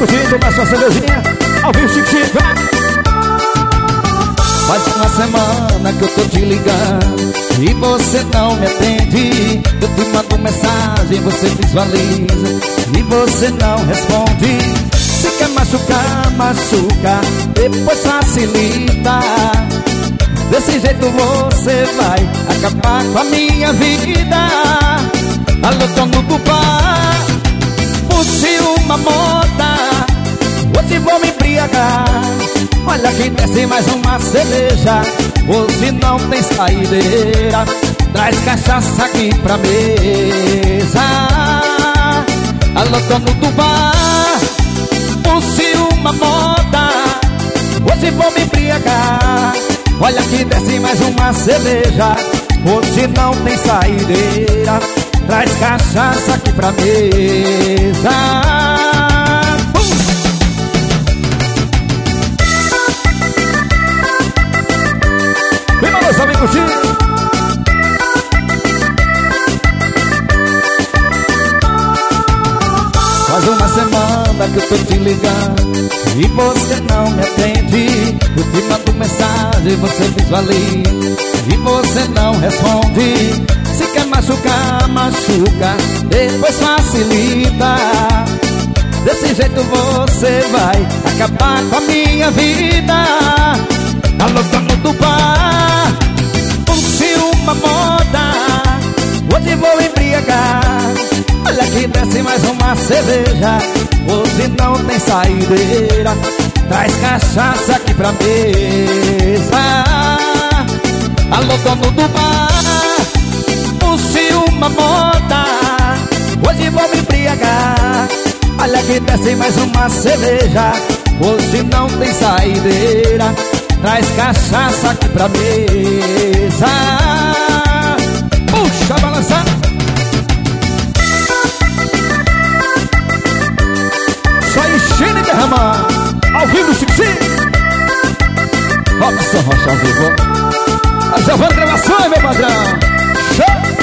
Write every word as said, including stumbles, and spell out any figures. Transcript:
curtindo na sua cervejinha. Ao vivo, Chico Chico. Faz uma semana que eu tô te ligando e você não me atende. Eu te mando mensagem, você visualiza e você não responde. Se quer machucar, machuca, depois facilita. Desse jeito você vai acabar com a minha vida. Alô, dono do bar, puxe uma moda, hoje vou me embriagar. Olha que desce mais uma cerveja, hoje não tem saideira. Traz cachaça aqui pra mesa. Alô, dono do bar, puxe uma moda, hoje vou me embriagar. Olha que desce mais uma cerveja, hoje não tem saideira. Traz cachaça aqui pra mesa. uh! Vem, meus amigos, faz uma semana que eu tô te ligando e você não me atende. Eu te mando mensagem, você visualiza e você não responde. Se quer machucar, machuca, depois facilita. Desse jeito você vai acabar com a minha vida. Alô, dono do bar, puxe uma moda, hoje vou embriagar. Olha que desce mais uma cerveja, hoje não tem saideira. Traz cachaça aqui pra mesa. Alô, dono do bar, puxe uma moda, hoje vou me embriagar. Olha que desce mais uma cerveja, hoje não tem saideira. Traz cachaça aqui pra mesa. Puxa, balança. Só enchendo e derramar. Ao vivo, Chico Chico. Robson Rocha ao vivo. A Giovana Gravações, meu padrão. Show!